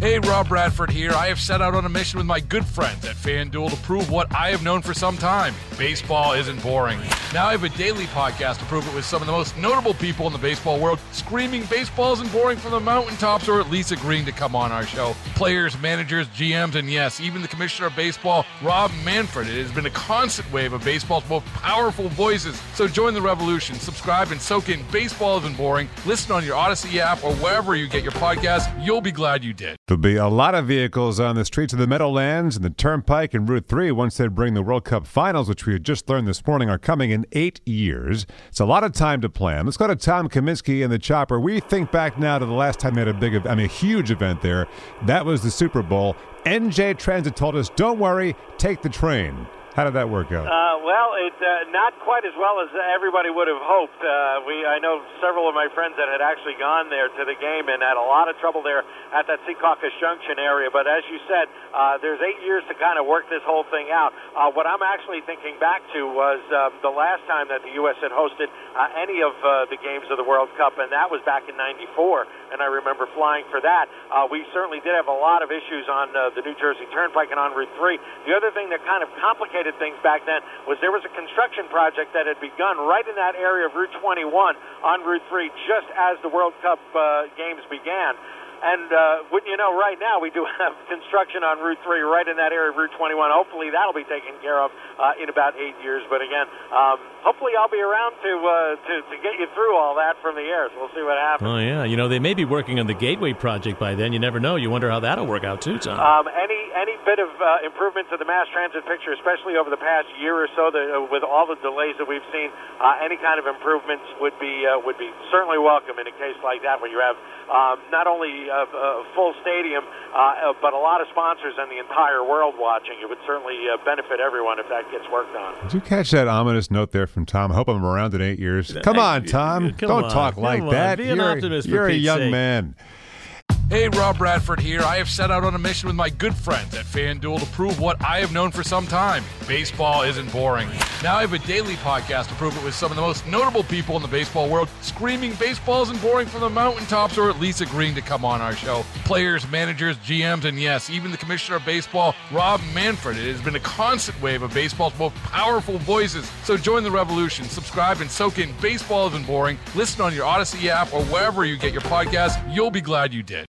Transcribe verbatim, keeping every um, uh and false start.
Hey, Rob Bradford here. I have set out on a mission with my good friends at FanDuel to prove what I have known for some time. Baseball isn't boring. Now I have a daily podcast to prove it with some of the most notable people in the baseball world, screaming baseball isn't boring from the mountaintops, or at least agreeing to come on our show. Players, managers, G Ms, and yes, even the commissioner of baseball, Rob Manfred. It has been a constant wave of baseball's most powerful voices. So join the revolution. Subscribe and soak in Baseball Isn't Boring. Listen on your Odyssey app or wherever you get your podcasts. You'll be glad you did. There'll be a lot of vehicles on the streets of the Meadowlands and the Turnpike and Route three once they bring the World Cup finals, which we had just learned this morning are coming in eight years. It's a lot of time to plan. Let's go to Tom Kaminsky and the Chopper. We think back now to the last time they had a big, I mean, a huge event there. That was the Super Bowl. N J Transit told us, don't worry, take the train. How did that work out? Uh, well, it uh, not quite as well as everybody would have hoped. Uh, we I know several of my friends that had actually gone there to the game and had a lot of trouble there at that Secaucus Junction area. But as you said, uh, there's eight years to kind of work this whole thing out. Uh, what I'm actually thinking back to was um, the last time that the U S had hosted uh, any of uh, the games of the World Cup, and that was back in ninety-four. And I remember flying for that. Uh, we certainly did have a lot of issues on uh, the New Jersey Turnpike and on Route three. The other thing that kind of complicated things back then was there was a construction project that had begun right in that area of Route twenty-one on Route three just as the World Cup uh, games began. And uh, wouldn't you know, right now we do have construction on Route three right in that area of Route twenty-one. Hopefully that'll be taken care of uh, in about eight years. But again, um, hopefully I'll be around to, uh, to to get you through all that from the air. So we'll see what happens. Oh, yeah. You know, they may be working on the Gateway project by then. You never know. You wonder how that'll work out, too, Tom. Um, any any bit of uh, improvement to the mass transit picture, especially over the past year or so, that, uh, with all the delays that we've seen, uh, any kind of improvements would be uh, would be certainly welcome in a case like that, where you have um, not only a, a full stadium, uh, but a lot of sponsors and the entire world watching. It would certainly uh, benefit everyone if that gets worked on. Did you catch that ominous note there from Tom? I hope I'm around in eight years. Come on, Tom. Come Don't on. talk Come like on. that. Be an you're optimist, for you're a Pete's young sake. man. Hey, Rob Bradford here. I have set out on a mission with my good friends at FanDuel to prove what I have known for some time. Baseball isn't boring. Now I have a daily podcast to prove it with some of the most notable people in the baseball world, screaming baseball isn't boring from the mountaintops, or at least agreeing to come on our show. Players, managers, G Ms, and yes, even the commissioner of baseball, Rob Manfred. It has been a constant wave of baseball's most powerful voices. So join the revolution. Subscribe and soak in Baseball Isn't Boring. Listen on your Odyssey app or wherever you get your podcasts. You'll be glad you did.